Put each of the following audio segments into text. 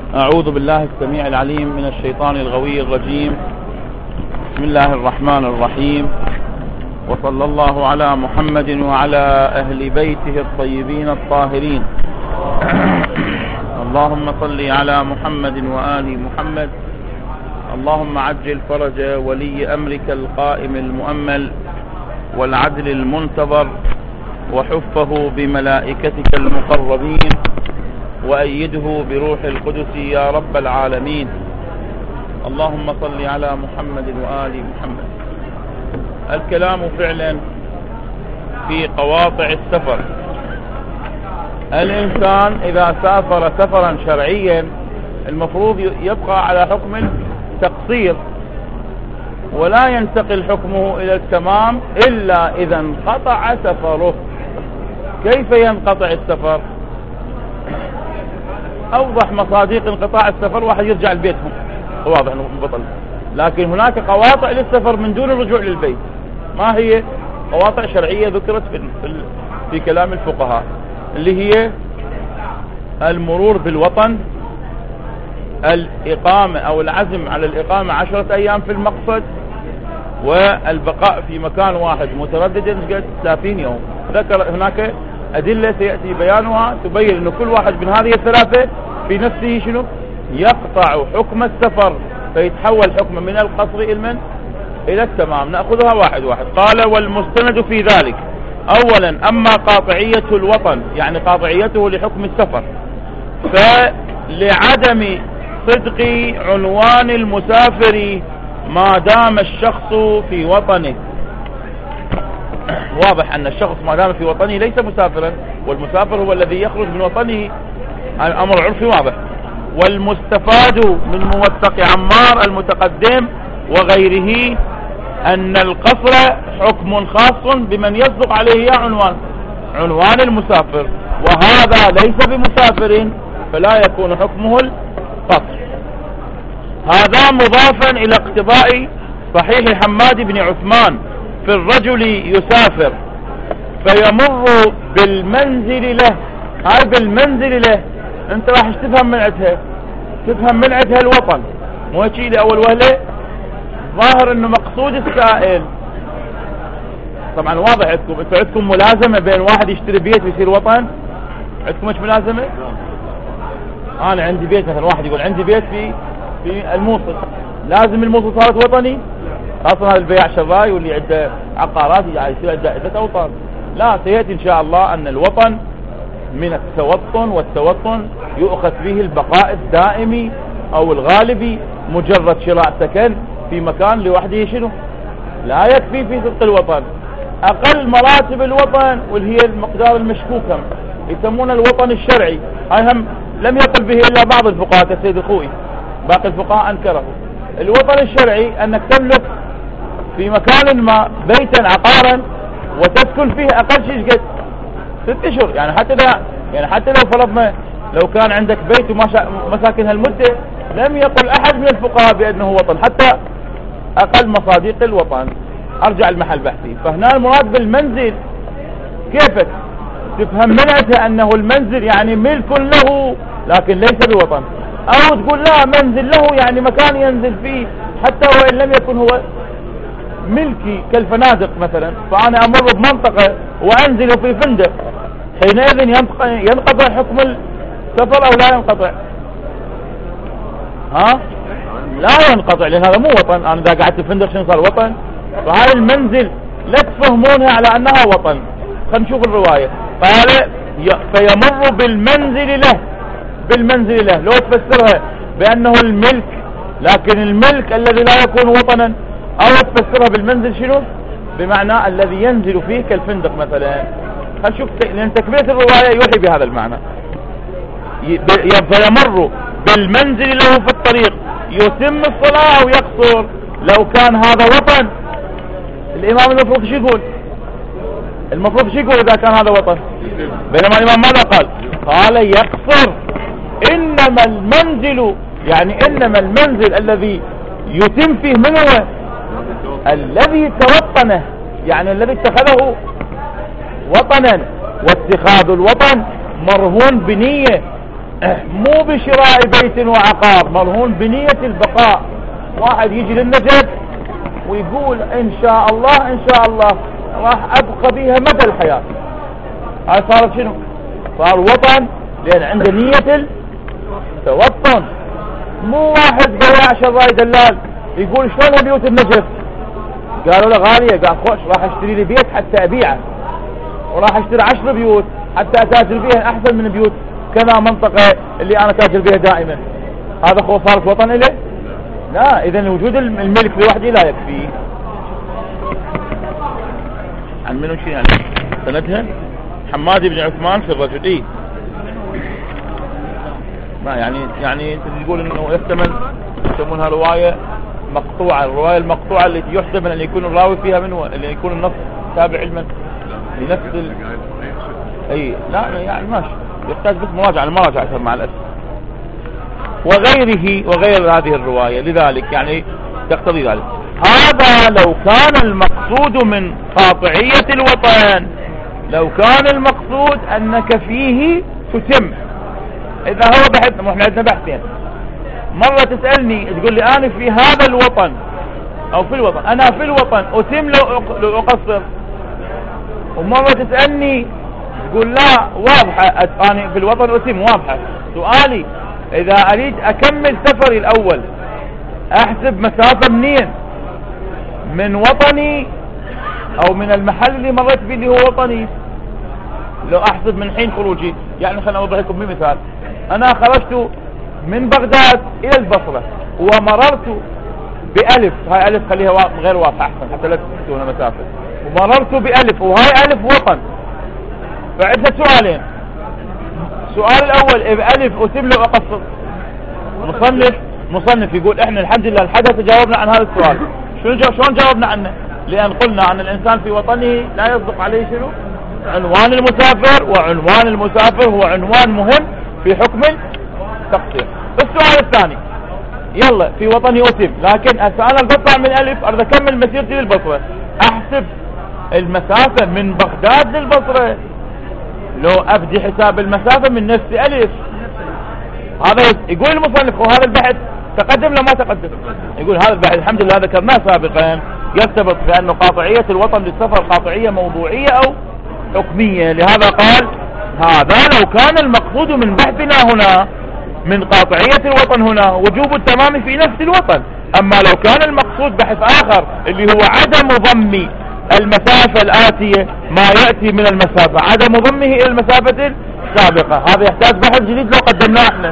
أعوذ بالله السميع العليم من الشيطان الغوي الرجيم. بسم الله الرحمن الرحيم، وصلى الله على محمد وعلى أهل بيته الطيبين الطاهرين. اللهم صل على محمد وآل محمد. اللهم عجل فرج ولي أمرك القائم المؤمل والعدل المنتظر، وحفه بملائكتك المقربين، وأيده بروح القدس يا رب العالمين. اللهم صل على محمد وآل محمد. الكلام فعلا في قواطع السفر. الإنسان إذا سافر سفرا شرعيا المفروض يبقى على حكم التقصير، ولا ينتقل حكمه إلى التمام إلا إذا انقطع سفره. كيف ينقطع السفر؟ أوضح مصادق انقطاع السفر واحد يرجع لبيتهم، واضح انه بطل. لكن هناك قواطع للسفر من دون الرجوع للبيت. ما هي؟ قواطع شرعية ذكرت في كلام الفقهاء، اللي هي المرور بالوطن، الإقامة أو العزم على الإقامة 10 أيام في المقصد، والبقاء في مكان واحد مترددا 30 يوم. ذكر هناك أدلة سيأتي بيانها تبين أن كل واحد من هذه الثلاثة في نفسه شنو؟ يقطع حكم السفر، فيتحول حكم من القصر إلى التمام. نأخذها واحد واحد. قال: والمستند في ذلك أولا أما قاطعية الوطن، يعني قاطعيته لحكم السفر، فلعدم صدق عنوان المسافر ما دام الشخص في وطنه. واضح أن الشخص ما دام في وطنه ليس مسافرا، والمسافر هو الذي يخرج من وطنه، الأمر عرفي واضح. والمستفاد من موثق عمار المتقدم وغيره أن القصر حكم خاص بمن يصدق عليه عنوان المسافر، وهذا ليس بمسافر فلا يكون حكمه القصر. هذا مضافا إلى اقتضاء صحيح حماد بن عثمان في الرجل يسافر فيمر بالمنزل له. هاي بالمنزل له انت راح تفهم من عدها الوطن، مو هيك لأول وهلة. ظاهر انه مقصود السائل طبعا واضح عندكم، انتوا عندكم ملازمة بين واحد يشتري بيت ويصير وطن؟ عندكم مش ملازمة؟ انا عندي بيت مثلا، واحد يقول عندي بيت في الموصل، لازم الموصل صارت وطني؟ خاصة هذا البياع شراي واللي عنده عقارات يصير عنده عدة أوطان. لا، سيأتي إن شاء الله أن الوطن من التوطن، والتوطن يؤخذ به البقاء الدائمي أو الغالبي. مجرد شراء سكن في مكان لوحده شنو؟ لا يكفي في صدق الوطن. أقل مراتب الوطن واللي هي المقدار المشكوك يسمونه الوطن الشرعي. هاي هم لم يقل به إلا بعض الفقهاء كالسيد الخوئي، باقي الفقهاء أنكره. الوطن الشرعي أنك تملك في مكان ما بيتا عقارا وتسكن فيه أقل شيء قد 6 أشهر. يعني حتى لو فرضنا لو كان عندك بيت ومساكن هالمدة، لم يقل أحد من الفقهاء بأنه وطن، حتى أقل مصادق الوطن. أرجع المحل بحثي. فهنا المراد بالمنزل كيفك تفهم منعته أنه المنزل يعني ملك له لكن ليس بوطن، أو تقول لا منزل له يعني مكان ينزل فيه حتى وإن لم يكن هو ملكي كالفنادق مثلا. فأنا أمر بمنطقة وأنزل في فندق، حينئذ ينقطع حكم السفر أو لا ينقطع؟ لا ينقطع، لأن هذا مو وطن. أنا إذا قعدت في فندق شنو صار وطن؟ فهذا المنزل لا تفهمونها على أنها وطن. خلينا نشوف الرواية. قال فيمر بالمنزل له لو تفسرها بأنه الملك، لكن الملك الذي لا يكون وطنا، أو تفسرها بالمنزل شنو؟ بمعنى الذي ينزل فيه كالفندق مثلا. خلينا نشوف، لأن تكملة الرواية يوحي بهذا المعنى. فيمر بالمنزل له في الطريق يتم الصلاة أو يقصر. لو كان هذا وطن، الإمام المفروض شو يقول؟ إذا كان هذا وطن؟ بينما الإمام ماذا قال يقصر. إنما المنزل الذي يتم فيه من هو؟ الذي توطنه، يعني الذي اتخذه وطنا. واتخاذ الوطن مرهون بنية، مو بشراء بيت وعقار، مرهون بنية البقاء. واحد يجي للنجف ويقول ان شاء الله ان شاء الله راح ابقى بيها مدى الحياة. هاي صارت شنو؟ صار وطن، لان عنده نية التوطن. مو واحد قال عشان راي دلال يقول شلون بيوت النجف؟ قالوا له غالية، قال خوش راح اشتري لي بيت حتى ابيعه، وراح اشتري 10 بيوت حتى اتاجر بيها احسن من بيوت كذا منطقة اللي انا تاجر بيها دائما. هذا خو صارت وطن له؟ لا. اذا وجود الملك لوحده لا يكفي. عن منو شيء يعني سندها؟ حماد بن عثمان في الرجل. ما يعني انت تقول انه يحتمل يسمونها رواية مقطوعة. الرواية المقطوعة التي يحتمل ان يكون الراوي فيها منه اللي يكون النص تابع علما لنفس اي لا يعني ماشي، يحتاج بس مراجعة المراجعة مع الاسف وغير هذه الرواية. لذلك يعني تقتضي ذلك. هذا لو كان المقصود من قاطعية الوطن، لو كان المقصود انك فيه تتم. اذا هو بحث، احنا عندنا بحثين، مرة تسألني تقول لي انا في هذا الوطن او في الوطن، انا في الوطن اتم لو اقصر. ومرة تسألني تقول لا واضحة انا في الوطن اتم واضحة. سؤالي اذا اريد اكمل سفري الاول احسب مسافة منين؟ من وطني او من المحل اللي مريت به اللي هو وطني، لو احسب من حين خروجي. يعني خلينا اوضح لكم بمثال. انا خرجت من بغداد الى البصرة ومررت بألف، هاي ألف خليها غير واضحة احسن حتى لا تحسون مسافة. ومررت بألف وهاي ألف وطن. فعندنا سؤالين. السؤال الاول بألف اتم لو اقصر. مصنف يقول احنا الحمد لله الحدث جاوبنا عن هذا السؤال. شلون جاوبنا عنه؟ لان قلنا ان الانسان في وطنه لا يصدق عليه شنو؟ عنوان المسافر، وعنوان المسافر هو عنوان مهم في حكم التقصير. السؤال الثاني، يلا في وطني اتم، لكن انا بطلع من الف اريد اكمل مسيرتي للبصرة، احسب المسافة من بغداد للبصرة. لو ابدي حساب المسافة من نفس الف. هذا يقول المصنف وهذا البحث تقدم لما تقدم. يقول هذا البحث الحمد لله ذكرناه سابقا يرتبط بأن قاطعية الوطن للسفر قاطعية موضوعية أو حكمية. لهذا قال هذا لو كان المقصود من بحثنا هنا من قاطعية الوطن هنا وجوب التمام في نفس الوطن. أما لو كان المقصود بحث آخر اللي هو عدم ضم المسافة الآتية ما يأتي من المسافة، عدم ضمه إلى المسافة السابقة، هذا يحتاج بحث جديد لو قدمناه احنا.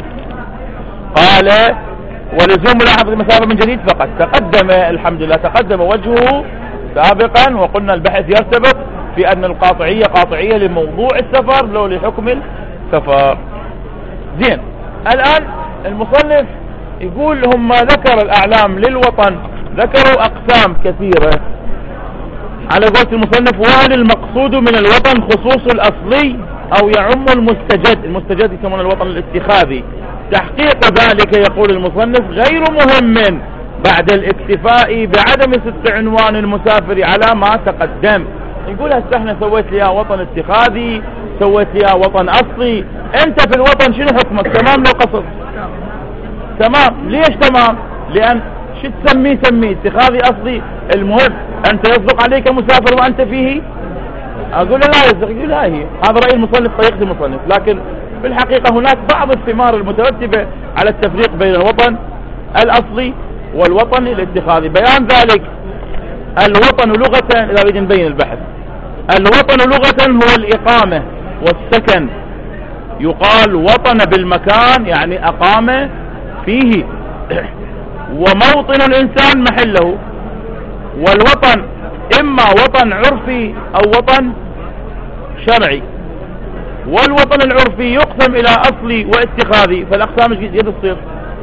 قال ولزوم ملاحظة المسافة من جديد فقط تقدم، الحمد لله تقدم وجهه سابقا، وقلنا البحث يرتبط في أن القاطعية قاطعية لموضوع السفر لو لحكم السفر. زين، الآن المصنف يقول هم ذكر الأعلام للوطن ذكروا أقسام كثيرة على قولة المصنف. وهل المقصود من الوطن خصوص الأصلي أو يعم المستجد؟ المستجد يسمون الوطن الاتخاذي. تحقيق ذلك يقول المصنف غير مهم بعد الاكتفاء بعدم صدق عنوان المسافر على ما تقدم. يقول هسه احنا سويت لي وطن اتخاذي، سويت لي وطن أصلي، انت في الوطن شنو حكمك؟ تمام لو قصر؟ تمام. ليش تمام؟ لأن شو تسميه؟ سميه اتخاذي أصلي، المهم أنت يصدق عليك مسافر وأنت فيه. أقول لا يصدق. يقول لا، هي هذا رأي المصنف طريقة المصنف، لكن في الحقيقة هناك بعض الثمار المترتبة على التفريق بين الوطن الأصلي والوطن الاتخاذي. بيان ذلك الوطن لغة، إذا بدنا نبين البحث، الوطن لغة هو الإقامة والسكن. يقال وطن بالمكان يعني أقام فيه، وموطن الإنسان محله. والوطن إما وطن عرفي أو وطن شرعي. والوطن العرفي يقسم إلى أصلي واتخاذي. فالأقسام يد تصير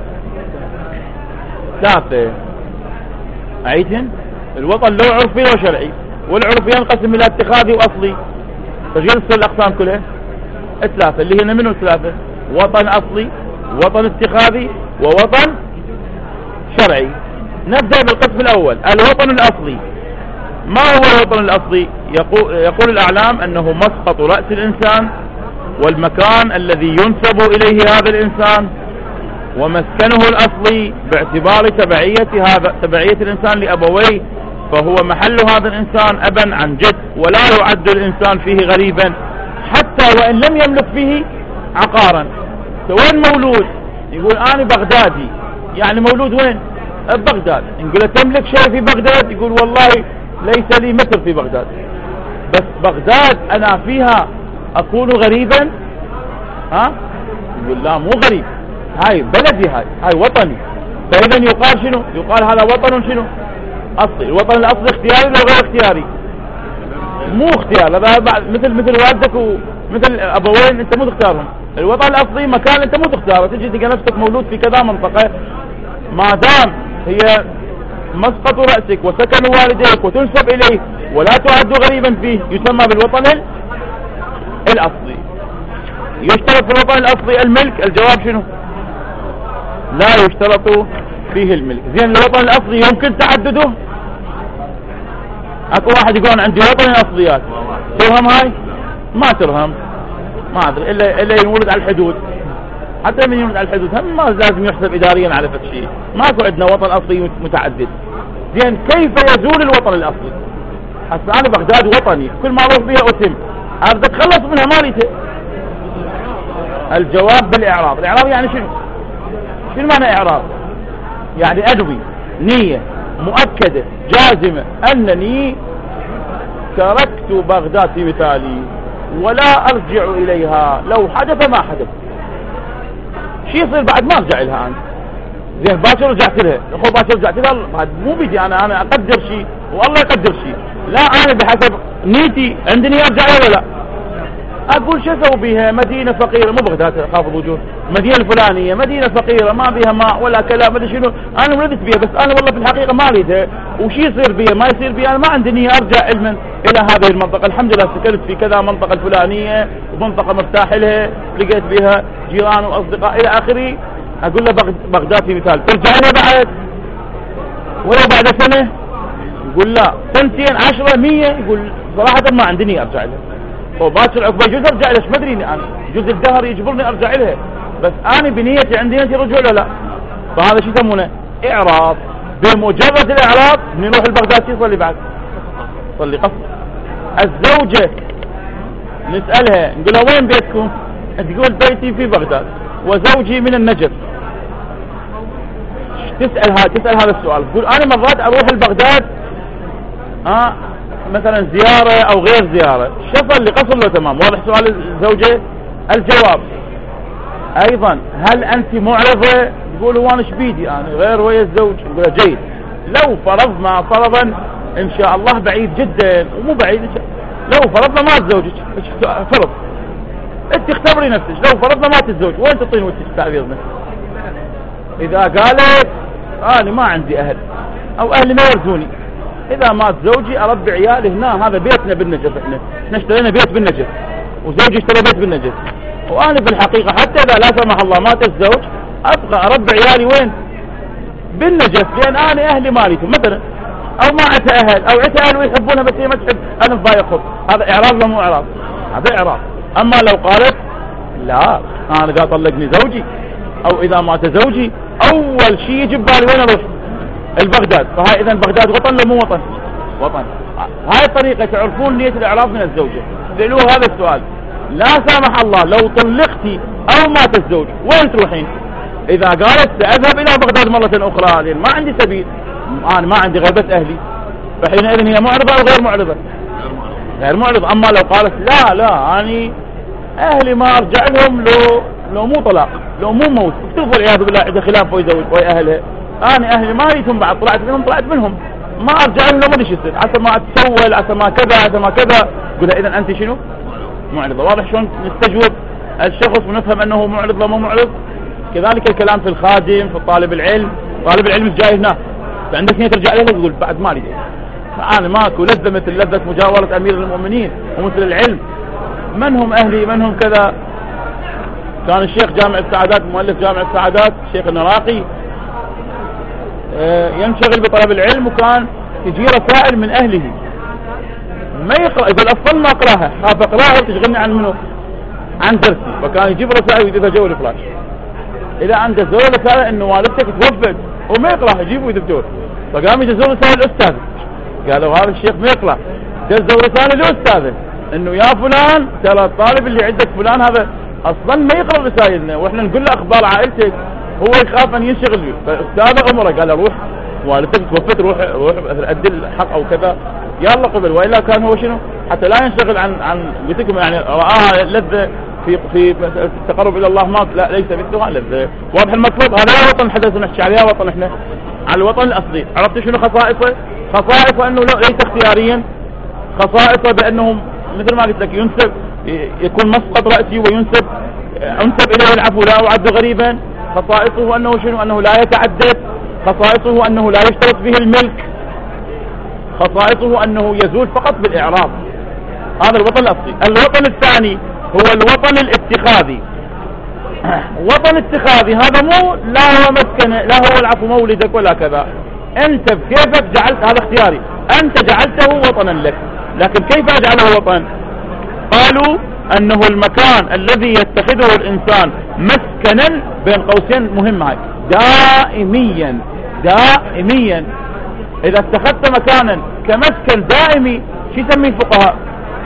ثلاثة. أعيدهن. الوطن لو عرفي لو شرعي، والعرفي ينقسم إلى اتخاذي وأصلي. فجل تصير الأقسام كلها ثلاثة، اللي هنا منه ثلاثة: وطن أصلي، وطن اتخاذي، ووطن شرعي. نبدأ بالقسم الأول، الوطن الأصلي. ما هو الوطن الأصلي؟ يقول الأعلام أنه مسقط رأس الإنسان والمكان الذي ينسب إليه هذا الإنسان ومسكنه الأصلي باعتبار تبعية الإنسان لأبويه، فهو محل هذا الإنسان أبا عن جد، ولا يعد الإنسان فيه غريبا حتى وإن لم يملك فيه عقارا. وين مولود؟ يقول أنا بغدادي، يعني مولود وين؟ ببغداد. نقول تملك شيء في بغداد؟ يقول والله ليس لي متر في بغداد، بس بغداد أنا فيها أكون غريبا؟ يقول لا، مو غريب، هاي بلدي، هاي وطني. فإذا يقال شنو؟ يقال هذا وطن شنو؟ أصلي. الوطن الأصلي اختياري ولا غير اختياري؟ مو اختيار، هذا مثل والدك ومثل أبوين أنت مو تختارهم. الوطن الأصلي مكان أنت مو تختاره، تجي تلقى نفسك مولود في كذا منطقة، ما دام هي مسقط رأسك وسكن والديك وتنسب إليه ولا تعد غريبا فيه، يسمى بالوطن الأصلي. يشترط في الوطن الأصلي الملك؟ الجواب شنو؟ لا يشترط فيه الملك. زين الوطن الأصلي يمكن تعدده؟ اكو واحد يقول عندي وطن اصليات، ترهم هاي؟ ما ترهم، ما ادري الا ينولد على الحدود. حتى من يولد على الحدود هم ما لازم يحسب اداريا على فد شيء. ماكو عندنا وطن اصلي متعدد. زين كيف يزول الوطن الاصلي؟ هسه انا بغداد وطني، كل ما اروح بها اتم، ابدا اتخلص منها ماليته. الجواب بالاعراب. الاعراب يعني شنو معنى اعراب؟ يعني انوي نية مؤكدة جازمة أنني تركت بغداد في مثالي ولا أرجع إليها، لو حدث ما حدث. شي يصير بعد ما أرجع لها أنا؟ زين باكر رجعت لها، باكر رجعت لها، مو بيدي أنا أقدر شيء والله يقدر شيء، لا أنا بحسب نيتي عندي نية أرجع لها ولا لا. أقول شو أسوي بيها؟ مدينة فقيرة، مو بغداد خافض وجود، مدينة الفلانية مدينة فقيرة ما بيها ماء ولا كلام ما شنو، أنا ولدت بيها بس أنا والله في الحقيقة ما أريدها، وشي يصير بيها ما يصير بيها، أنا ما عندي نية أرجع علما إلى هذه المنطقة. الحمد لله سكنت في كذا منطقة الفلانية ومنطقة مرتاح لها، لقيت بها جيران وأصدقاء إلى آخره. أقول له بغداد في مثال، ترجع لها بعد ولا بعد سنة؟ يقول لا، سنتين 10 100، يقول صراحة ما عندي نية أرجع لها. وباكر عقبه يجوز ارجع لها، ما ادري انا جزء الدهر يجبرني ارجع لها، بس انا بنيتي عندي نيتي رجوع ولا لا. فهذا شو يسمونه؟ اعراض. بمجرد الاعراض بنروح البغداد يصلي بعد صلي قصر. الزوجة نسألها نقول لها وين بيتكم؟ تقول بيتي في بغداد وزوجي من النجف. تسأل هذا السؤال، تقول انا مرات اروح البغداد مثلا زيارة او غير زيارة، شفل لقصر لو تمام. واضح سؤال الزوجة؟ الجواب ايضا هل انت معرضة؟ تقول هو انا شبيدي انا غير ويا الزوج. يقول جيد، لو فرضنا فرضا ان شاء الله بعيد جدا ومو بعيد، لو فرضنا ما تزوجك فرض، انت اختبري نفسك، لو فرضنا ما تتزوج وين تعطين وجهك تعبير نفسك؟ اذا قالت انا ما عندي اهل او اهلي ما يرزوني، اذا مات زوجي اربي عيالي هنا، هذا بيتنا بالنجف، احنا اشترينا بيت بالنجف وزوجي اشترى بيت بالنجف، وانا في الحقيقة حتى اذا لا سمح الله مات الزوج ابقى اربي عيالي وين؟ بالنجف، لان انا اهلي ماليتهم مثلا، او ما عتها اهل او عتها اهل ويحبونها بس هي ما تحب، انا فضايق. هذا اعراض ولا مو اعراض؟ هذا اعراض. اما لو قالت لا انا اذا طلقني زوجي او اذا مات زوجي اول شيء يجي ببالي وين اروح؟ البغداد. فهاي اذا بغداد وطن ولا مو وطن؟ وطن. هاي الطريقة تعرفون نية الاعراض من الزوجة. سألوه هذا السؤال، لا سامح الله لو طلقتي او مات الزوج وين تروحين؟ اذا قالت ساذهب الى بغداد مرة اخرى لان ما عندي سبيل، انا ما عندي غيبة اهلي، فحينئذ هي معرضة او غير معرضة؟ غير معرضة. اما لو قالت لا اني اهلي ما ارجع لهم لو مو طلاق، لو مو موت، افترض والعياذ بالله عند خلاف ويزوج ويا اهلها، انا اهلي ما ريتهم بعد، طلعت منهم ما ارجع لهم، ما ادري ايش يصير، عسى ما اتسول، عسى ما كذا، عسى ما كذا. قول اذا انت شنو؟ معرضة. واضح شلون نستجوب الشخص ونفهم انه معرض ولا مو معرض؟ كذلك الكلام في الخادم، في طالب العلم. طالب العلم جاي هنا فعندك نية ترجع له، تقول بعد ما لي، انا ماكو لذة مثل لذة مجاورة امير المؤمنين ومثل العلم. من هم اهلي؟ من هم كذا؟ كان الشيخ جامع السعادات، مؤلف جامع السعادات الشيخ النراقي، ينشغل بطلب العلم، وكان تجي رسائل من اهله ما يقرأ، اذا الاصل ما اقراها خاف اقراها وتشغلني عن منه، عن درسي، فكان يجيب رسائل ويدفع جو الفلاش إذا عن جزور رسالة إنه والدتك توفت وما يقرأ يجيب ويدفع، فقام يجزور رسالة الأستاذ، قالوا هذا الشيخ ما يقرأ، جزور رسالة الأستاذ إنه يا فلان ترى الطالب اللي عندك فلان هذا أصلا ما يقرأ رسائلنا، وإحنا نقول له أخبار عائلتك هو يخاف أن ينشغل به، فأستاذ أمره قال له روح والدتك توفت روح أدي الحق أو كذا، يلا قبل، وإلا كان هو شنو حتى لا ينشغل عن بيتكم، يعني رآها لذة في التقرب إلى الله، ما لا ليس مثلها لذة. واضح المطلوب، هذا وطن حدث نحكي عليها، وطن احنا على الوطن الأصلي. عرفت شنو خصائصه؟ خصائصه أنه ليس اختياريا، خصائصه بأنه مثل ما قلت لك ينسب، يكون مسقط رأسي وينسب أنسب إليه العفو لا أعد غريبا. خصائصه أنه شنو؟ أنه لا يتعدد. خصائصه أنه لا يشترط به الملك. خصائصه أنه يزول فقط بالإعراب. هذا الوطن الأصلي. الوطن الثاني هو الوطن الاتخاذي. وطن اتخاذي هذا مو لا هو مسكن، لا هو العفو مولدك ولا كذا، أنت بكيفك جعلت، هذا اختياري، أنت جعلته وطنا لك. لكن كيف أجعله وطن؟ قالوا أنه المكان الذي يتخذه الإنسان مسكنا، بين قوسين مهمة هاي، دائميا. دائميا إذا اتخذت مكانا كمسكن دائمي شو يسميه الفقهاء؟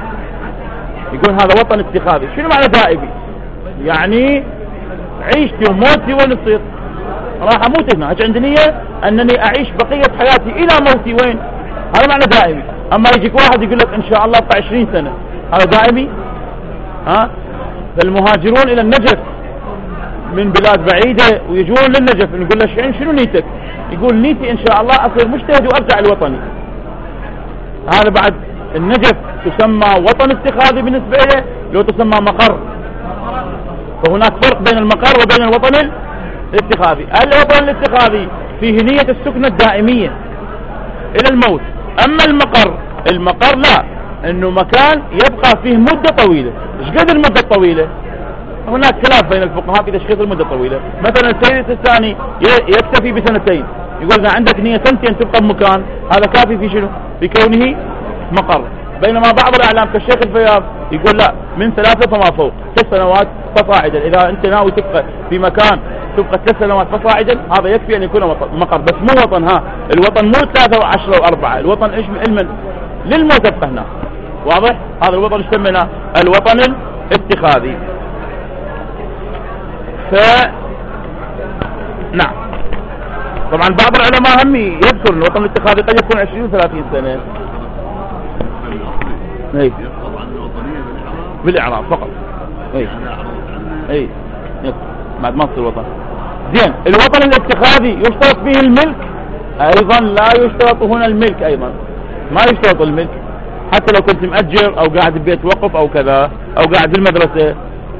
يقول هذا وطن اتخاذي. شنو معنى دائمي؟ يعني عيشتي وموتي وين تصير؟ راح اموت هنا، هج عندي نية انني اعيش بقية حياتي الى موتي، وين؟ هذا معنى دائمي. اما يجيك واحد يقول لك ان شاء الله في 20 سنة، هذا دائمي؟ ها؟ فالمهاجرون الى النجف من بلاد بعيدة ويجون للنجف، نقول له شنو نيتك؟ يقول نيتي ان شاء الله اصير مجتهد وارجع لوطني. هذا بعد النجف تسمى وطن اتخاذي بالنسبة له، لو تسمى مقر. فهناك فرق بين المقر وبين الوطن الاتخاذي. الوطن الاتخاذي فيه نية السكنة الدائمية إلى الموت. أما المقر لا، إنه مكان يبقى فيه مدة طويلة. إيش قد المدة الطويلة؟ هناك خلاف بين الفقهاء في تشخيص المدة الطويلة. مثلا السيد الثاني يكتفي بسنتين، يقول إذا عندك نية سنتين تبقى بمكان، هذا كافي في شنو؟ في كونه مقر. بينما بعض الإعلام كالشيخ الفياض يقول لا، من 3 فما فوق، 3 سنوات فصاعدا. إذا أنت ناوي تبقى في مكان تبقى 3 سنوات فصاعدا، هذا يكفي أن يكون مقر. بس مو وطن. ها، الوطن مو 3 و10 و4، الوطن إيش علما للموت تبقى هنا. واضح؟ هذا الوطن يسمونه الوطن الاتخاذي. نعم، طبعا بعض العلماء هم يذكر ان الوطن الاتخاذي قد يكون 20 30 سنة. اي بالاعراب فقط. اي بعد ما تصير وطن. زين، الوطن الاتخاذي يشترط فيه الملك ايضا؟ لا يشترط هنا الملك ايضا، ما يشترط الملك. حتى لو كنت مأجر او قاعد ببيت وقف او كذا، او قاعد بالمدرسة.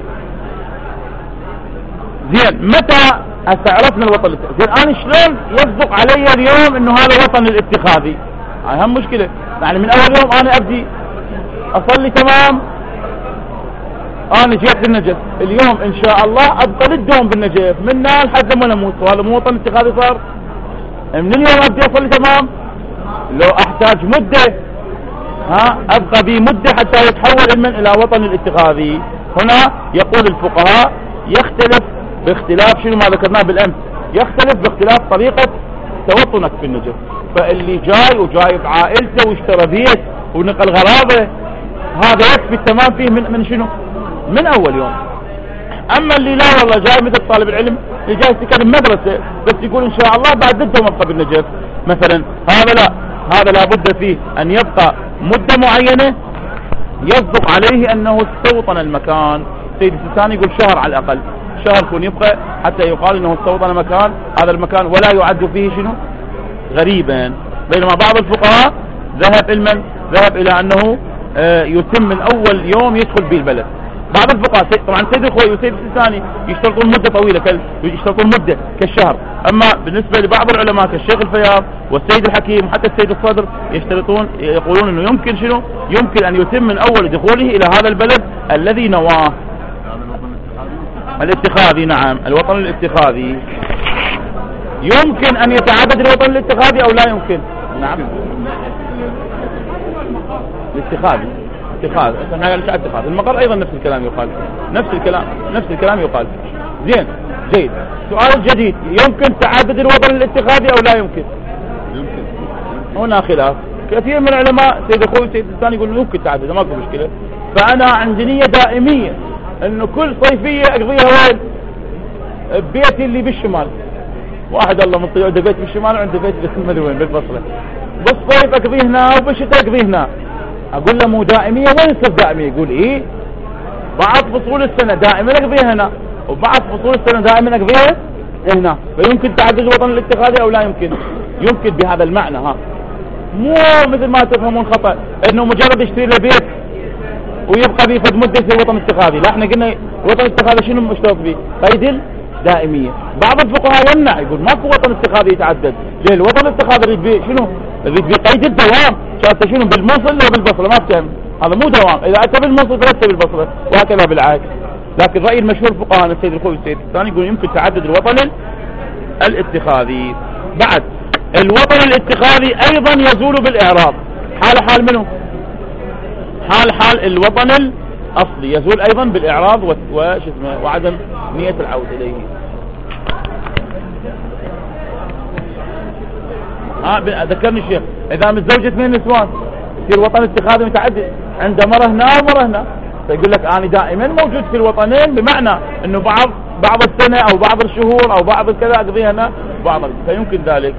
زين، متى عرفنا الوطن الاتخاذي؟ زين، انا شلون يصدق علي اليوم انه هذا وطن الاتخاذي؟ هاي هم مشكلة. يعني من اول يوم انا ابدي اصلي تمام، انا جيت بالنجف اليوم ان شاء الله ابقى للدوم بالنجف منا لحد ما نموت، وهذا مو وطن اتخاذي صار؟ من اليوم ابدي اصلي تمام، لو احتاج مدة ابقى بي مدة حتى يتحول من الى وطن الاتخاذي. هنا يقول الفقهاء يختلف باختلاف شنو ما ذكرناه بالامس، يختلف باختلاف طريقة توطنك في النجف. فاللي جاي وجاي بعائلته واشترى بيت ونقل غرابة، هذا يكفي التمام فيه من شنو؟ من اول يوم. اما اللي لا والله جاي مثل طالب العلم اللي جاي يتكلم مدرسة بس يقول ان شاء الله بعد ضدهم ابقى بالنجف مثلا، هذا لا، هذا لابد فيه ان يبقى مدة معينة يصدق عليه انه استوطن المكان. سيد الثاني يقول شهر على الاقل، شهر يكون يبقى حتى يقال انه استوطن مكان، هذا المكان ولا يعد فيه شنو؟ غريبا. بينما بعض الفقهاء ذهب الى انه يتم من اول يوم يدخل به البلد. بعض الفقهاء طبعا سيد الخوي وسيد الثاني يشترطون مدة طويلة، يشترطون مدة كالشهر. اما بالنسبة لبعض العلماء كالشيخ الفياض والسيد الحكيم وحتى السيد الصدر يقولون انه يمكن شنو؟ يمكن ان يتم من اول دخوله الى هذا البلد الذي نواه. الاتخاذي، نعم، الوطن الاتخاذي. يمكن ان يتعدد الوطن الاتخاذي او لا يمكن؟ نعم، الاتخاذي اتخاذ اتخاذ المقر أيضا نفس الكلام يقال، نفس الكلام يقال. زين جيد. سؤال جديد، يمكن تعدد الوطن الاتخاذي أو لا يمكن؟ هنا خلاف. كثير من العلماء سيد أخوي سيد الثاني يقول يمكن تعدد، ماكو مشكلة. فأنا عندي نية دائمية إنه كل صيفية أقضيها وين؟ ببيتي اللي بالشمال. واحد الله مطيع عنده بيت بالشمال وعنده بيت بالمدوين بالبصرة، بالصيف أقضيه هنا وبالشتاء أقضيه هنا. أقول له مو دائمية، وين تصير دائمية؟ يقول إيه بعض فصول السنة دائما أقضيها هنا وبعض فصول السنة دائما أقضيها هنا. فيمكن تعدد الوطن الاتخاذي أو لا يمكن؟ يمكن بهذا المعنى. ها مو مثل ما تفهمون خطأ انه مجرد يشتري له بيت ويبقى به فد مدة يصير وطن اتخاذي. لا، احنا قلنا وطن اتخاذي شنو مشترط به؟ قيد الدائمية. بعض الفقهاء يمنع يقول ماكو وطن اتخاذي يتعدد. ليه؟ الوطن الاتخاذي يريد به شنو؟ يريد به قيد الدوام. شايف شنو؟ بالموصل ولا بالبصرة؟ ما تفهم، هذا مو دوام. اذا اتى بالموصل فلست بالبصرة، وهكذا بالعكس. لكن رأي المشهور فقهاء السيد الخوي السيد الثاني يقول يمكن تعدد الوطن الاتخاذي. بعد الوطن الاتخاذي ايضا يزول بالاعراض. حال منه؟ حال الوطن الاصلي يزول ايضا بالاعراض وعدم نية العودة اليه. ذكرني الشيخ، اذا متزوجة 2 نسوان يصير وطن اتخاذي متعدد، عنده مرة هنا ومرة هنا. فيقول لك انا دائما موجود في الوطنين، بمعنى انه بعض السنة او بعض الشهور او بعض الكذا اقضيها هنا بعض، فيمكن ذلك.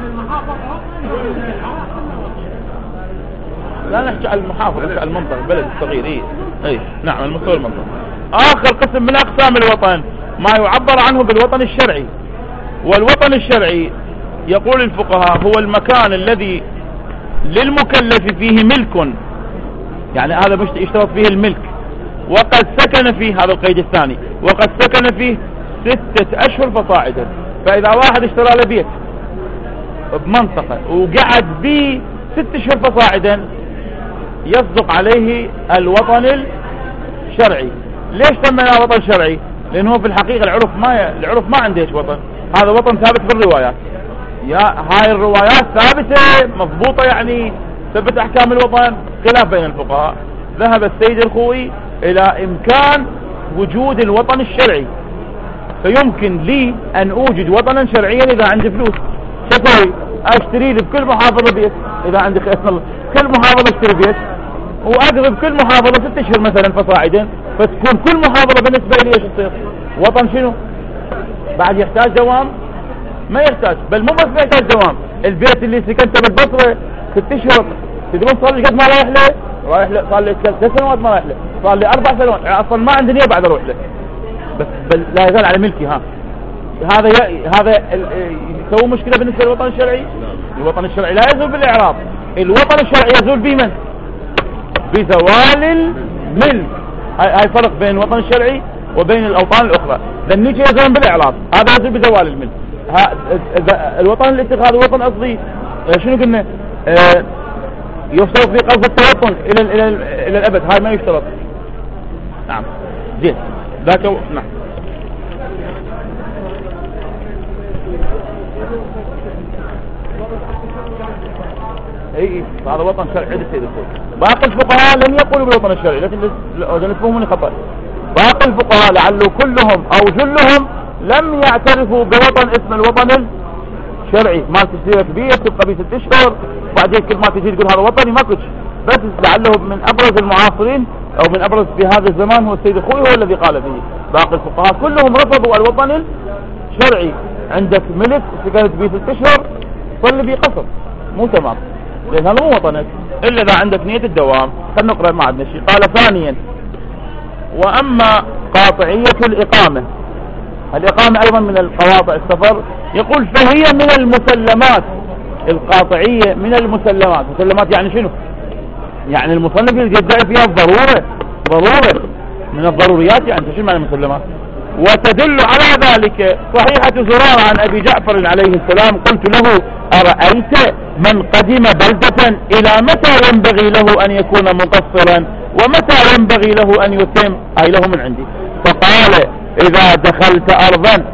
لا نحكي على المحافظة، نحكي على المنطقة، البلد الصغير. اي نعم، المستوى المنطقة. اخر قسم من اقسام الوطن ما يعبر عنه بالوطن الشرعي. والوطن الشرعي يقول الفقهاء هو المكان الذي للمكلف فيه ملك، يعني هذا مش يشترط فيه الملك، وقد سكن فيه، هذا القيد الثاني، وقد سكن فيه 6 أشهر فصاعدا. فإذا واحد اشترى له بيت بمنطقة وقعد به 6 أشهر فصاعدا يصدق عليه الوطن الشرعي. ليش سميناه وطن شرعي؟ لأنه في الحقيقة العرف ما عنده وطن، هذا وطن ثابت في الروايات. هاي الروايات ثابتة مضبوطة، يعني ثبت أحكام الوطن. خلاف بين الفقهاء. ذهب السيد الخوي إلى إمكان وجود الوطن الشرعي. فيمكن لي أن أوجد وطنا شرعيا إذا عندي فلوس. شكوي أشتري لي بكل محافظة بيت، إذا عندي خير كل محافظة اشتري بيت وأقضي بكل محافظة 6 أشهر مثلا فصاعدا، فتكون كل محافظة بالنسبة لي ايش تصير؟ وطن شنو؟ بعد يحتاج دوام؟ ما يحتاج، بل مو بس يحتاج دوام. البيت اللي سكنته بالبصرة 6 أشهر، تدرون صار لي قد ما رايح له صار لي 3 سنوات ما رايح له، صار لي 4 سنوات، يعني اصلا ما عندي نية بعد اروح له، بس لا يزال على ملكي. هذا يسوي مشكلة بالنسبة للوطن الشرعي. الوطن الشرعي لا يزول بالاعراض، الوطن الشرعي يزول بمن؟ بزوال الملك. هاي فرق بين الوطن الشرعي وبين الاوطان الاخرى. ذنيك يزول بالاعراض، هذا يزول بزوال الملك. الوطن الاتخاذي وطن اصلي شنو قلنا؟ يشترط في قصد التوطن الى الابد، هاي ما يشترط. نعم زين ذاك نعم. اي هذا وطن شرعي عند السيد الخوي. باقي الفقهاء لم يقولوا بالوطن الشرعي، لكن تفهموني خطأ. باقي الفقهاء لعله كلهم او جلهم لم يعترفوا بوطن اسم الوطن الشرعي. ما تشتري كبير تبقى ب 6 أشهر، وبعدين كل ما تجي تقول هذا وطني ما كنتش. بس لعله من ابرز المعاصرين او من ابرز في هذا الزمان هو السيد الخوي، هو الذي قال به. باقي الفقهاء كلهم رفضوا الوطن الشرعي. عندك ملك سكنت ب 6 أشهر صلي به قصر، مو تمام، لان هذا مو وطنك الا اذا عندك نية الدوام. خلينا نقرأ ما عندنا شيء. قال ثانيا: واما قاطعية الاقامة ايضا من القواطع السفر، يقول فهي من المسلمات. القاطعية من المسلمات. مسلمات يعني شنو؟ يعني المصنف يدعي فيها الضرورة، ضرورة من الضروريات. يعني شنو معنى المسلمات؟ وتدل على ذلك صحيحة زرارة عن أبي جعفر عليه السلام: قلت له: أرأيت من قدم بلدة إلى متى ينبغي له أن يكون مقصرا ومتى ينبغي له أن يتم؟ أي له من عندي. فقال: إذا دخلت أرضا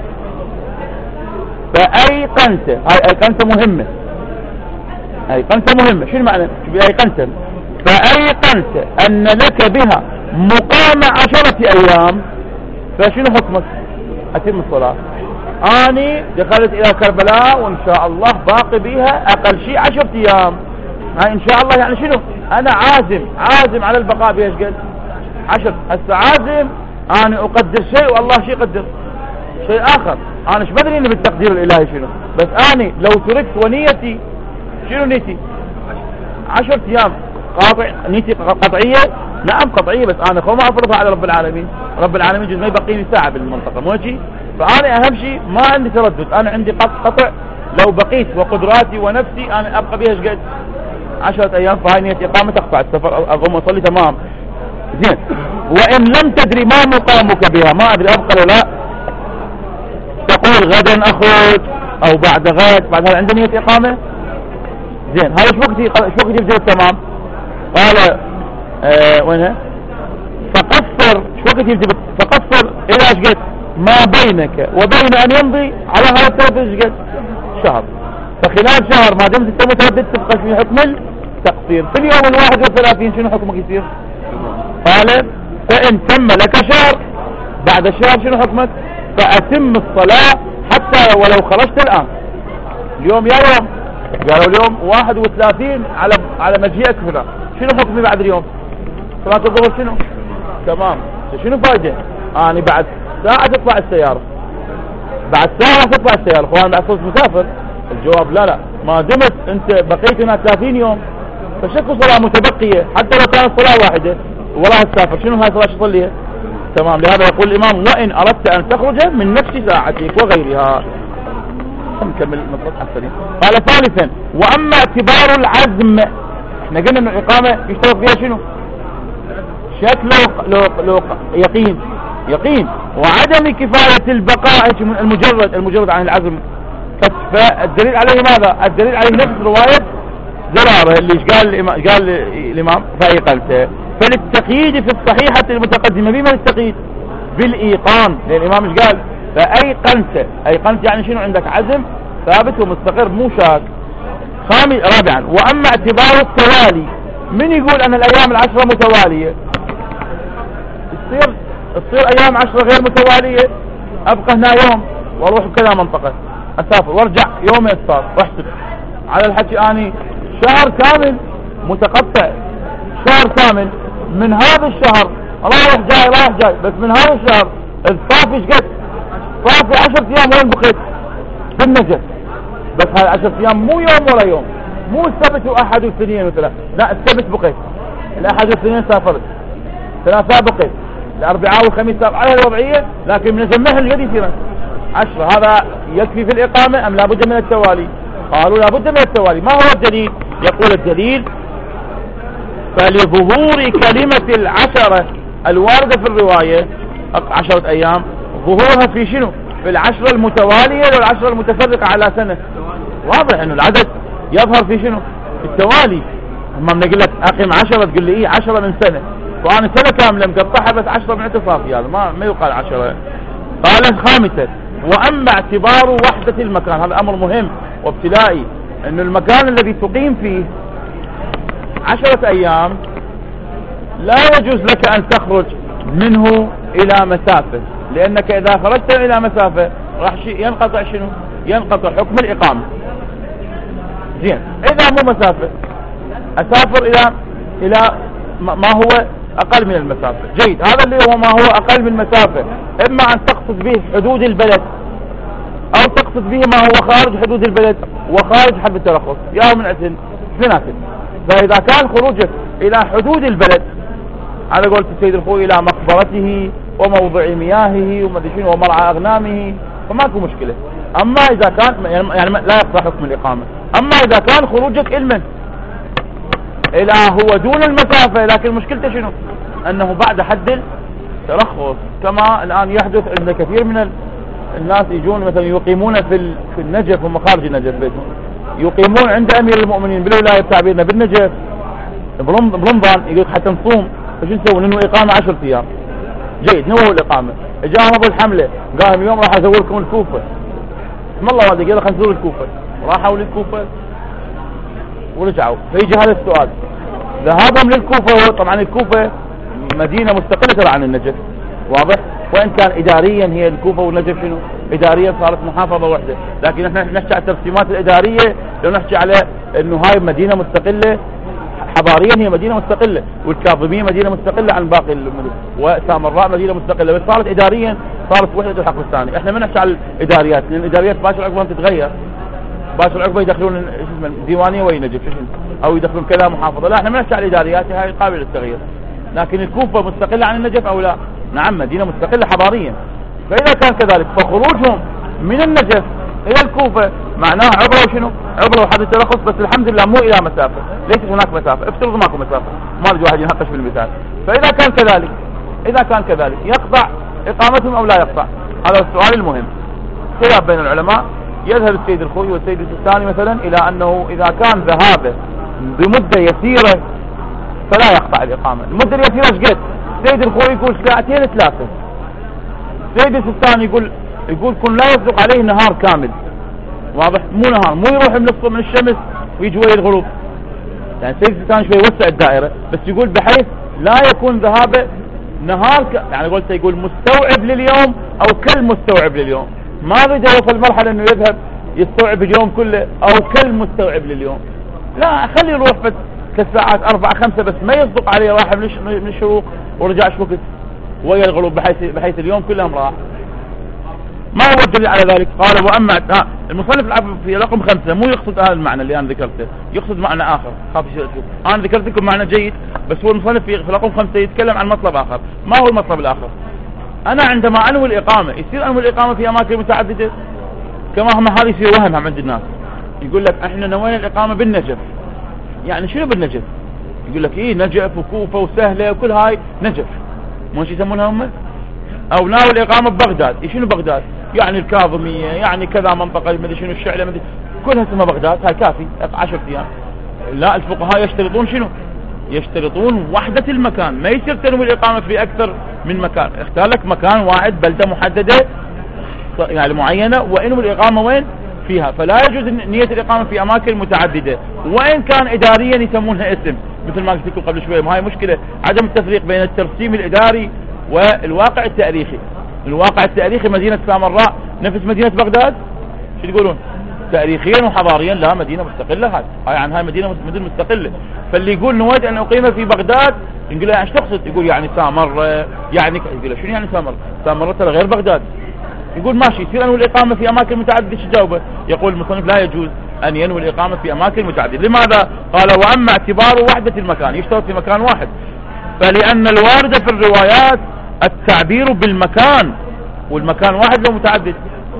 فأيقنت. أيقنت مهمة، أيقنت مهمة. شنو معنى أيقنت؟ فأيقنت أن لك بها مقام 10 أيام فشنو حكمك؟ أتم الصلاة. أني دخلت إلى كربلاء وإن شاء الله باقي بها أقل شيء 10 أيام. هاي إن شاء الله يعني شنو؟ أنا عازم على البقاء بها. ايش قد 10 هسه عازم. أنا أقدر شيء والله شيء يقدر شيء آخر. أنا ايش بدري إني بالتقدير الإلهي شنو، بس أنا لو تركت ونيتي شنو نيتي 10 أيام قاطع، نيتي قطعية. نعم قطعية، بس أنا ما أفرضها على رب العالمين. رب العالمين جزء ما يبقيني ساعة بالمنطقة مو شيء. فأنا أهم شيء ما عندي تردد، أنا عندي قطع. لو بقيت وقدراتي ونفسي أنا أبقى بها ايش قد 10 أيام. فهاي نية إقامة تقطع السفر، أقوم أصلي تمام زين. وإن لم تدري ما مقامك بها، ما أدري أبقى ولا لا، تقول غدا أخرج أو بعد غد. بعد هذا عندي نية إقامة زين. هذا شو وقت يبدأ التمام؟ قال وينها؟ فقصر. شو وقت يبدأ؟ فقصر إلى ايش قد ما بينك وبين أن يمضي على هذا التردد ايش قد شهر. فخلال شهر ما دمت انت متردد تبقى في حكم التقصير. في اليوم 31 شنو حكمك يصير؟ قال فإن تم لك شهر، بعد الشهر شنو حكمك؟ فأتم الصلاة حتى ولو خرجت الآن. اليوم يا يوم قالوا اليوم 31 على مجيئك هنا، شنو حكمي بعد اليوم؟ صلاة الظهر شنو؟ تمام. شنو فايدة؟ أنا بعد ساعة تطلع السيارة، بعد ساعة تطلع السيارة. اخوان بعد صوت مسافر. الجواب لا ما دمت انت بقيت هنا 30 يوم فشكو صلاة متبقية حتى لو كانت صلاة واحدة ولا تسافر. شنو هاي صلاة تصليها؟ تمام. لهذا يقول الإمام وإن أردت أن تخرج من نفس ساعتك وغيرها. نكمل نصرف حسنين. قال ثالثا وأما اعتبار العزم، احنا قلنا ان الإقامة يشترط فيها شنو؟ شك لو يقين وعدم كفاية البقاء المجرد عن العزم. فالدليل عليه ماذا؟ الدليل عليه نفس رواية زرارة اللي قال الإمام فأيقنت. فللتقييد في الصحيحة المتقدمة بما للتقييد بالإيقان، لأن الإمام ايش قال؟ فأيقنت يعني شنو؟ عندك عزم ثابت ومستقر مو شاك. رابعا وأما اعتبار التوالي، من يقول أن الأيام 10 متوالية؟ تصير أيام 10 غير متوالية. أبقى هنا يوم واروح كذا منطقة أسافر وارجع يومين صار واحسب على الحكي أني شهر كامل متقطع، شهر كامل من هذا الشهر رايح جاي، بس من هذا الشهر الصافي ايش قد؟ صافي 10 أيام وين بقيت؟ بالنجف. بس هاي 10 أيام مو يوم ولا يوم، مو السبت واحد واثنين وثلاث، لا السبت بقيت، الاحد والاثنين سافرت، ثلاثاء بقيت، الاربعاء والخميس سافر على الوضعية. لكن من جمعها القد يصير 10. هذا يكفي في الإقامة أم لابد من التوالي؟ قالوا لابد من التوالي. ما هو الدليل؟ يقول الدليل فلظهور كلمة 10 الواردة في الرواية 10 أيام، ظهورها في شنو؟ في 10 المتوالية وال10 المتفرقة على سنة. واضح أنه العدد يظهر في شنو؟ في التوالي. أما نقول لك أقيم 10 تقول لي 10 من سنة، وأنا سنة كاملة مقطعها بس 10 من اعتصافي، هذا ما يقال 10. قال خامسا وأما اعتبار وحدة المكان، هذا أمر مهم وابتدائي، أن المكان الذي تقيم فيه 10 أيام لا يجوز لك أن تخرج منه إلى مسافة، لأنك إذا خرجت إلى مسافة راح ينقطع شنو؟ ينقطع حكم الإقامة. زين، إذا مو مسافة أسافر إلى ما هو أقل من المسافة. جيد، هذا اللي هو ما هو أقل من مسافة، إما أن تقصد به حدود البلد أو تقصد به ما هو خارج حدود البلد وخارج حد الترخص، يا من اثنيناتهم. فإذا كان خروجك إلى حدود البلد على قولة السيد الخوي إلى مقبرته وموضع مياهه ومرعى أغنامه فماكو مشكلة. أما إذا كان يعني لا يقطع حكم الإقامة. أما إذا كان خروجك إلى هو دون المسافة، لكن مشكلته شنو؟ أنه بعد حد الترخص، كما الآن يحدث عند كثير من الناس يجون مثلا يقيمون في النجف هم خارج النجف بيتهم، يقيمون عند أمير المؤمنين بالولاية بتعبيرنا بالنجف برمضان، يقول حتى نصوم فشو نسوي؟ لأنه إقامة 10 أيام. جيد، هو الإقامة. جاءهم أبو الحملة قال اليوم راح أزور لكم الكوفة، اسم الله والدي قال خلينا نزور الكوفة، راحوا للكوفة ورجعوا. فيجي هذا السؤال، ذهابهم للكوفة، طبعا الكوفة مدينة مستقلة عن النجف، واضح، وإن كان إداريا هي الكوفة والنجف شنو إداريا صارت محافظة واحدة، لكن احنا نحكي على الترسيمات الإدارية، لو نحكي على إنه هاي مدينة مستقلة حضاريا، هي مدينة مستقلة، والكاظمية مدينة مستقلة عن باقي المدن، وسامراء مدينة مستقلة، بس صارت إداريا صارت وحدة الحق الثاني. احنا ما نحكي على الإداريات، لأن الإداريات باشر عقبها تتغير، باشر عقبها يدخلون ديوانية وينجف أو يدخلون كذا محافظة، لا احنا ما نحكي على الإداريات، هاي قابلة للتغيير. لكن الكوفة مستقلة عن النجف أو لا؟ نعم مدينة مستقلة حضاريا. فإذا كان كذلك فخروجهم من النجف إلى الكوفة معناه عبروا شنو؟ عبروا حد التلخص، بس الحمد لله مو إلى مسافة، ليست هناك مسافة، افترض ماكو مسافة، ما بدي واحد يناقش في المثال. فإذا كان كذلك، إذا كان كذلك يقطع إقامتهم أو لا يقطع؟ هذا السؤال المهم، خلاف بين العلماء. يذهب السيد الخوي والسيد السيستاني مثلا إلى أنه إذا كان ذهابه بمدة يسيرة فلا يقطع الإقامة. المدة اليسيرة ايش قد؟ السيد الخوي يقول ساعتين ثلاثة، السيد السيستاني يقول كن لا يصدق عليه نهار كامل، واضح، مو نهار، مو يروح من الشمس ويجي ويا الغروب، يعني السيد السيستاني شوي يوسع الدائرة، بس يقول بحيث لا يكون ذهابه نهار يعني قلت يقول مستوعب لليوم أو كالمستوعب لليوم، ما بده يوصل مرحلة انه يذهب يستوعب اليوم كله او كالمستوعب لليوم، لا خلي يروح بس كالساعات 4-5 بس ما يصدق عليه راح من الشروق ورجع وقت ويا الغروب، بحيث اليوم كلهم راح. ما هو الدليل على ذلك؟ قال واما المصنف العفو في رقم 5 مو يقصد هذا المعنى اللي انا ذكرته، يقصد معنى اخر، خاف يشوف انا ذكرت لكم معنى جيد، بس هو المصنف في رقم 5 يتكلم عن مطلب اخر. ما هو المطلب الاخر؟ انا عندما انوي الاقامه يصير انوي الاقامه في اماكن متعدده، كما هم هذا يصير وهم عند الناس، يقول لك احنا نوينا الاقامه بالنجف، يعني شنو بالنجف؟ يقول لك ايه نجف وكوفه وسهله وكل هاي نجف، مو شو يسمونها هم؟ او ناوي الاقامه ببغداد، شنو بغداد؟ يعني الكاظميه، يعني كذا منطقه مدري شنو الشعله مدري كلها اسمها بغداد، هاي كافي 10 ايام. لا الفقهاء يشترطون شنو؟ يشترطون وحدة المكان، ما يصير تنوي الإقامة في أكثر من مكان، اختار لك مكان واحد بلدة محددة يعني معينة وإنوي الإقامة وين فيها، فلا يجوز نية الإقامة في أماكن متعددة، وإن كان إداريا يسمونها اسم، مثل ما قلت لكم قبل شوية. ما هي مشكلة عدم التفريق بين الترسيم الإداري والواقع التاريخي. الواقع التاريخي مدينة سامراء نفس مدينة بغداد، شو تقولون؟ تاريخيا وحضاريا لا، مدينة مستقلة، هاي عن هاي مدينة مستقلة. فاللي يقول نود أن أقيم في بغداد يقول له ايش تقصد؟ يقول يعني سامر، يعني يقول له شنو يعني سامر؟ سامر ترى غير بغداد. يقول ماشي يصير أنوي الإقامة في أماكن متعددة، شو جاوبه؟ يقول المصنف لا يجوز أن ينوي الإقامة في أماكن متعددة. لماذا؟ قال وأما اعتبار وحدة المكان، يشترط في مكان واحد، فلأن الوارد في الروايات التعبير بالمكان، والمكان واحد لو متعدد،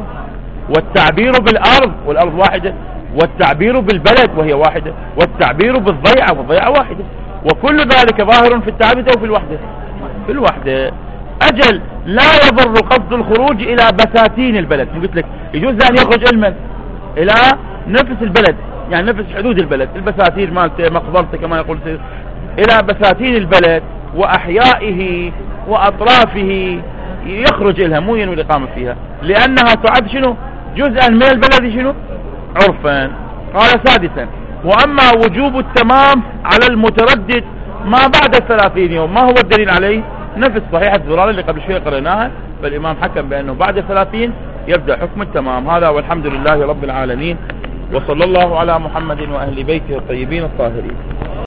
والتعبير بالأرض والأرض واحدة، والتعبير بالبلد وهي واحدة، والتعبير بالضيعة والضيعة واحدة، وكل ذلك ظاهر في التعدد أو في الوحدة. في الوحدة أجل لا يضر قصد الخروج إلى بساتين البلد، قلت لك يجوز أن يخرج علما إلى نفس البلد، يعني نفس حدود البلد، البساتين مالته مقبرته كما يقول إلى بساتين البلد وأحيائه وأطرافه يخرج إلها، مو ينوي الإقامة فيها، لأنها تعد شنو؟ جزءا من البلد شنو؟ عرفا. قال سادسا وأما وجوب التمام على المتردد ما بعد 30 يوم، ما هو الدليل عليه؟ نفس صحيحة الزرار اللي قبل شوية قرأناها، فالإمام حكم بأنه بعد 30 يبدأ حكم التمام. هذا والحمد لله رب العالمين، وصلى الله على محمد وأهل بيته الطيبين الطاهرين.